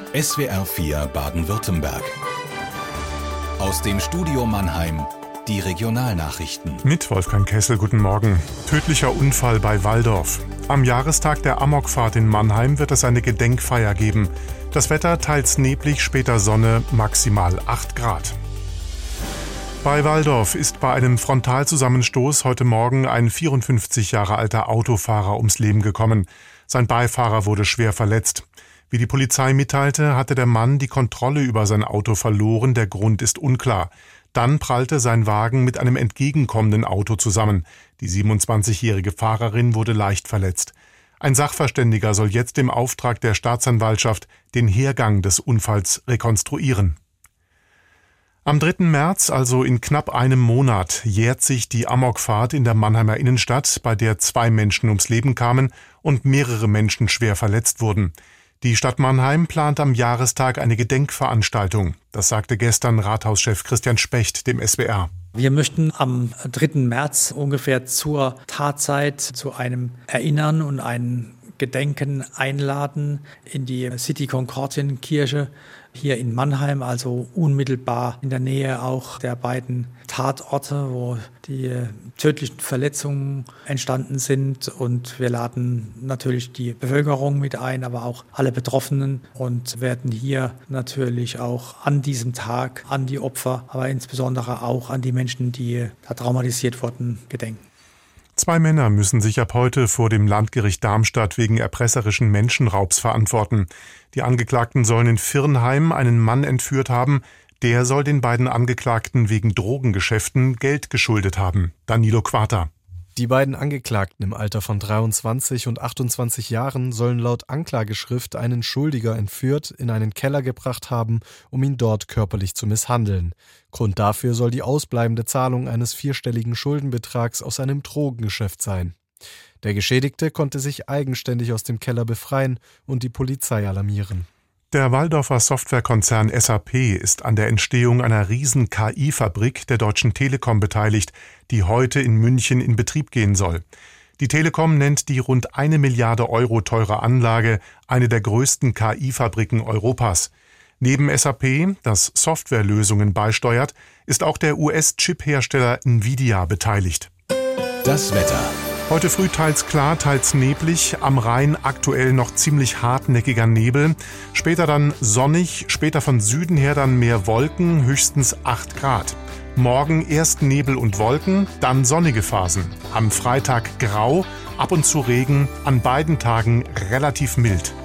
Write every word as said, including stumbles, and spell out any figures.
S W R vier Baden-Württemberg. Aus dem Studio Mannheim, die Regionalnachrichten. Mit Wolfgang Kessel, guten Morgen. Tödlicher Unfall bei Walldorf. Am Jahrestag der Amokfahrt in Mannheim wird es eine Gedenkfeier geben. Das Wetter teils neblig, später Sonne, maximal acht Grad. Bei Walldorf ist bei einem Frontalzusammenstoß heute Morgen ein vierundfünfzig Jahre alter Autofahrer ums Leben gekommen. Sein Beifahrer wurde schwer verletzt. Wie die Polizei mitteilte, hatte der Mann die Kontrolle über sein Auto verloren, der Grund ist unklar. Dann prallte sein Wagen mit einem entgegenkommenden Auto zusammen. Die siebenundzwanzigjährige Fahrerin wurde leicht verletzt. Ein Sachverständiger soll jetzt im Auftrag der Staatsanwaltschaft den Hergang des Unfalls rekonstruieren. Am dritten März, also in knapp einem Monat, jährt sich die Amokfahrt in der Mannheimer Innenstadt, bei der zwei Menschen ums Leben kamen und mehrere Menschen schwer verletzt wurden. Die Stadt Mannheim plant am Jahrestag eine Gedenkveranstaltung. Das sagte gestern Rathauschef Christian Specht dem S W R. Wir möchten am dritten März ungefähr zur Tatzeit zu einem Erinnern und einem Gedenken einladen in die City Konkordienkirche hier in Mannheim, also unmittelbar in der Nähe auch der beiden Tatorte, wo die tödlichen Verletzungen entstanden sind. Und wir laden natürlich die Bevölkerung mit ein, aber auch alle Betroffenen und werden hier natürlich auch an diesem Tag an die Opfer, aber insbesondere auch an die Menschen, die da traumatisiert wurden, gedenken. Zwei Männer müssen sich ab heute vor dem Landgericht Darmstadt wegen erpresserischen Menschenraubs verantworten. Die Angeklagten sollen in Virnheim einen Mann entführt haben. Der soll den beiden Angeklagten wegen Drogengeschäften Geld geschuldet haben. Danilo Quata. Die beiden Angeklagten im Alter von dreiundzwanzig und achtundzwanzig Jahren sollen laut Anklageschrift einen Schuldiger entführt, in einen Keller gebracht haben, um ihn dort körperlich zu misshandeln. Grund dafür soll die ausbleibende Zahlung eines vierstelligen Schuldenbetrags aus einem Drogengeschäft sein. Der Geschädigte konnte sich eigenständig aus dem Keller befreien und die Polizei alarmieren. Der Walldorfer Softwarekonzern S A P ist an der Entstehung einer riesen K I-Fabrik der Deutschen Telekom beteiligt, die heute in München in Betrieb gehen soll. Die Telekom nennt die rund eine Milliarde Euro teure Anlage eine der größten K I-Fabriken Europas. Neben S A P, das Softwarelösungen beisteuert, ist auch der U S-Chip-Hersteller Nvidia beteiligt. Das Wetter. Heute früh teils klar, teils neblig, am Rhein aktuell noch ziemlich hartnäckiger Nebel, später dann sonnig, später von Süden her dann mehr Wolken, höchstens acht Grad. Morgen erst Nebel und Wolken, dann sonnige Phasen. Am Freitag grau, ab und zu Regen, an beiden Tagen relativ mild.